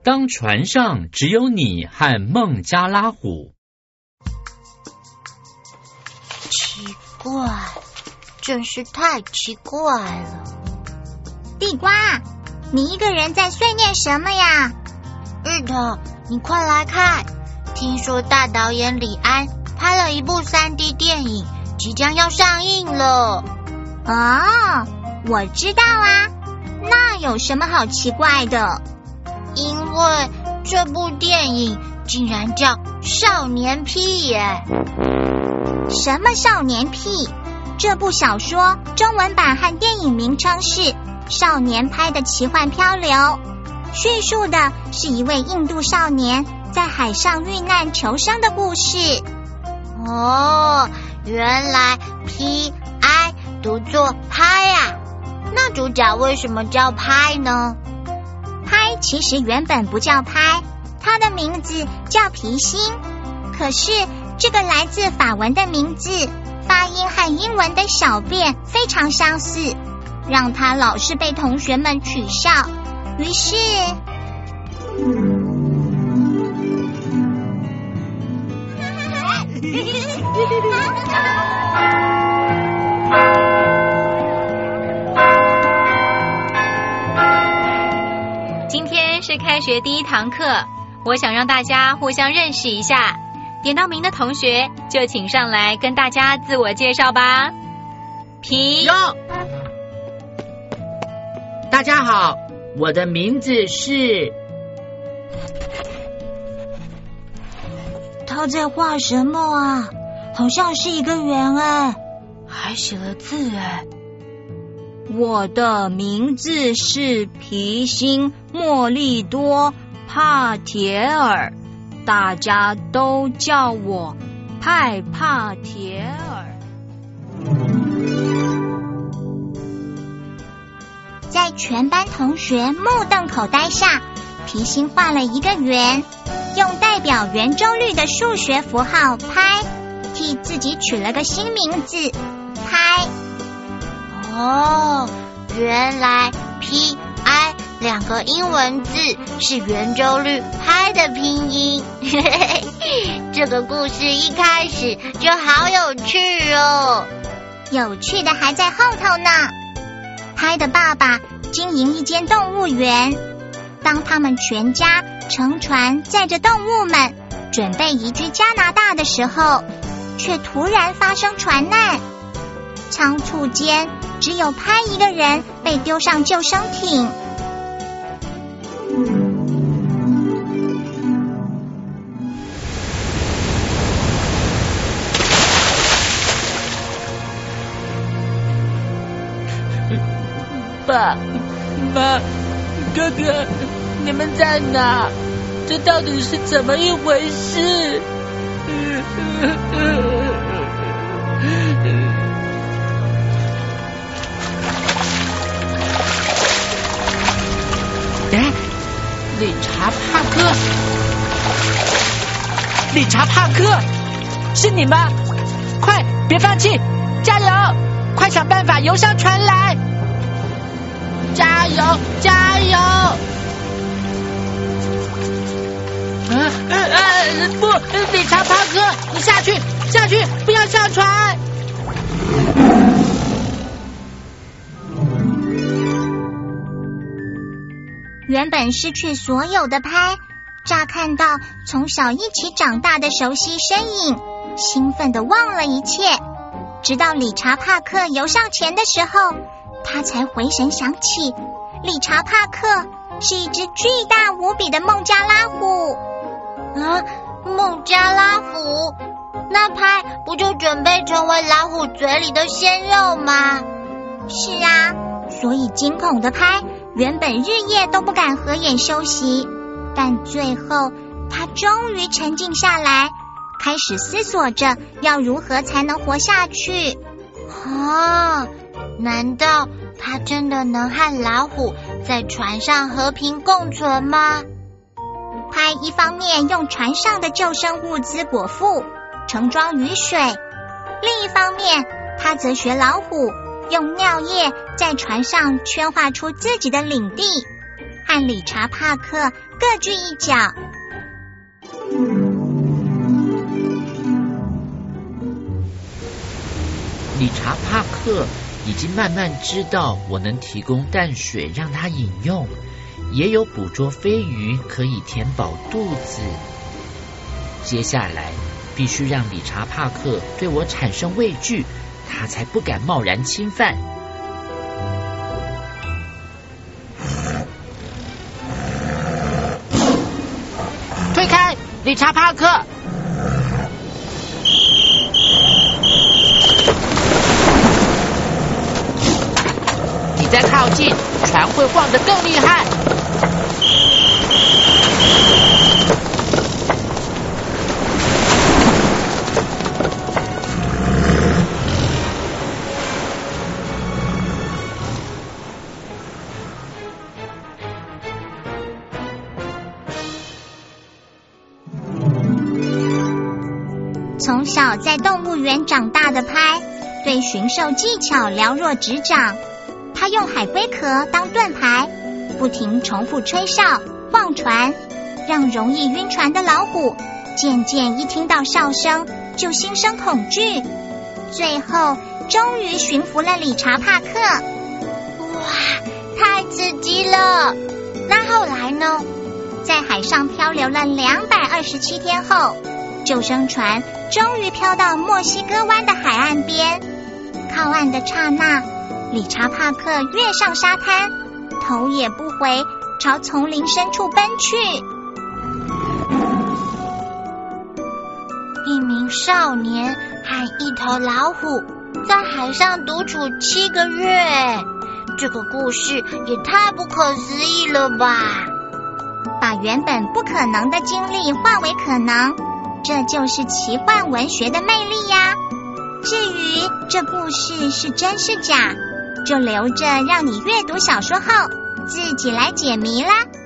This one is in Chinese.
当船上只有你和孟加拉虎。 奇怪，真是太奇怪了。 地瓜，你一个人在碎念什么呀？ 日头，你快来看，听说大导演李安拍了一部 3D 电影，即将要上映了。 哦，我知道啊，那有什么好奇怪的？ 因为这部电影竟然叫《少年批》耶！ 什么少年批？这部小说中文版和电影名称是《少年派的奇幻漂流》，叙述的是一位印度少年在海上遇难求生的故事。 哦，原来 P-I 读作拍啊，那主角为什么叫拍呢？ 拍其实原本不叫拍，它的名字叫皮星。可是这个来自法文的名字，发音和英文的小便非常相似，让它老是被同学们取笑。于是今天是开学第一堂课，我想让大家互相认识一下。点到名的同学就请上来跟大家自我介绍吧。 大家好，我的名字是…… 他在画什么啊？好像是一个圆哎， 还写了字哎。 我的名字是皮星莫利多帕铁尔，大家都叫我派帕铁尔。 在全班同学目瞪口呆下，皮星画了一个圆，用代表圆周率的数学符号拍，替自己取了个新名字拍。 哦，原来 P-I 两个英文字是圆周率拍的拼音。这个故事一开始就好有趣哦。 有趣的还在后头呢。拍的爸爸经营一间动物园，当他们全家乘船载着动物们准备移居加拿大的时候，却突然发生船难。仓促间只有拍一个人被丢上救生艇。 爸妈哥哥，你们在哪？这到底是怎么一回事？ 理查帕克，是你吗？快，别放弃，加油！快想办法游上船来！加油，加油！不，理查帕克，你下去，不要上船！ 原本失去所有的拍，乍看到从小一起长大的熟悉身影，兴奋地忘了一切。直到理查帕克游上前的时候，他才回神想起，理查帕克是一只巨大无比的孟加拉虎。 孟加拉虎，那拍不就准备成为老虎嘴里的鲜肉吗？ 是啊，所以惊恐的拍原本日夜都不敢合眼休息，但最后他终于沉静下来，开始思索着要如何才能活下去。 难道他真的能和老虎在船上和平共存吗？ 拍一方面用船上的救生物资果腹，盛装雨水，另一方面他则学老虎用尿液在船上圈画出自己的领地， 和理查帕克各据一角。 理查帕克已经慢慢知道我能提供淡水让他饮用，也有捕捉飞鱼可以填饱肚子。接下来必须让理查帕克对我产生畏惧，他才不敢贸然侵犯。 推开，理查帕克！你再靠近，船会晃得更厉害。 从小在动物园长大的拍，对驯兽技巧了若指掌。他用海龟壳当盾牌，不停重复吹哨、晃船，让容易晕船的老虎渐渐一听到哨声就心生恐惧。最后终于驯服了理查帕克。 哇，太刺激了！那后来呢？ 在海上漂流了227天后，救生船终于飘到墨西哥湾的海岸边。靠岸的刹那，理查帕克跃上沙滩，头也不回朝丛林深处奔去。 一名少年和一头老虎在海上独处7个月，这个故事也太不可思议了吧！ 把原本不可能的经历化为可能，这就是奇幻文学的魅力呀。至于这故事是真是假，就留着让你阅读小说后自己来解谜啦。